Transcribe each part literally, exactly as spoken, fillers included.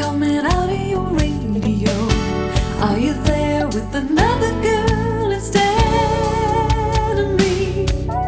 coming out of your radio? Are you there with another girl instead of me?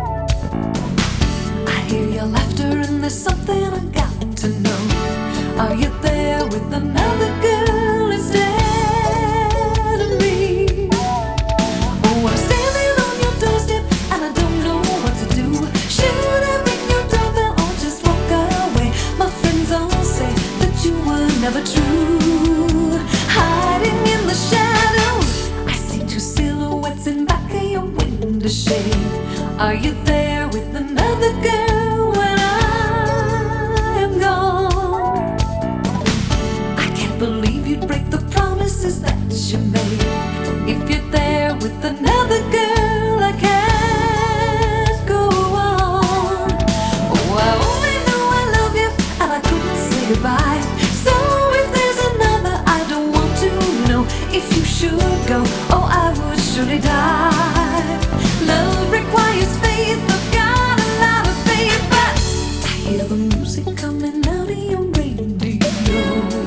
I hear your laughter and there's something I got to know. Are you there with another girl instead of me? Oh, I'm standing on your doorstep and I don't know what to do. Should I ring your doorbell or just walk away? My friends all say that you were never true. Hiding in the shadows, I see two silhouettes in back of your window shade. Are you there with another girl when I am gone? I can't believe you'd break the promises that you made. If you're there with another girl, I can't go on. Oh, I only know I love you and I couldn't say goodbye. So if there's another, I don't want to know. If you should go, oh, I would surely die. Love requires faith, I've got a lot of faith, but I hear the music coming out of your radio.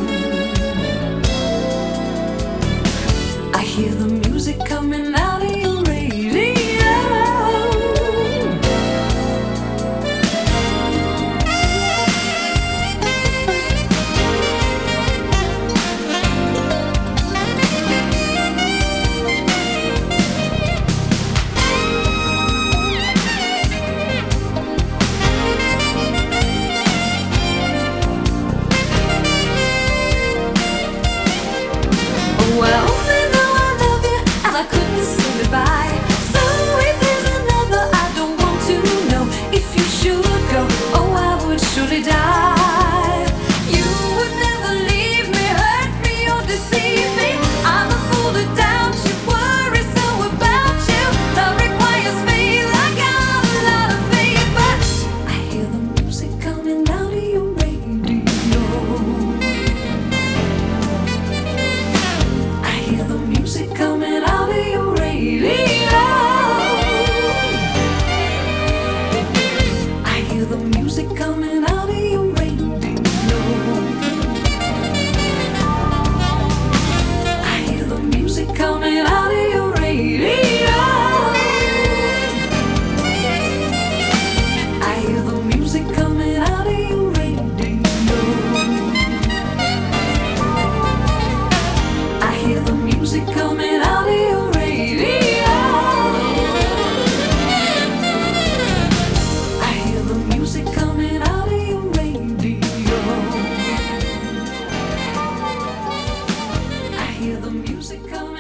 I hear the music coming out of your radio. Oh, I only know I love you and I couldn't say goodbye. So if there's another, I don't want to know. If you should go, oh, I would surely die. You would never leave me, hurt me or deceive me. I'm a fool to doubt you, worry so about you. Love requires faith, I got a lot of faith, but I hear the music coming out of your radio. I hear the music coming out of your radio. I hear the music coming out of your radio. I hear the music coming out of your radio. I hear the music coming out of your radio. I hear the music coming out of your radio. I hear the music coming out of your radio. I hear the music coming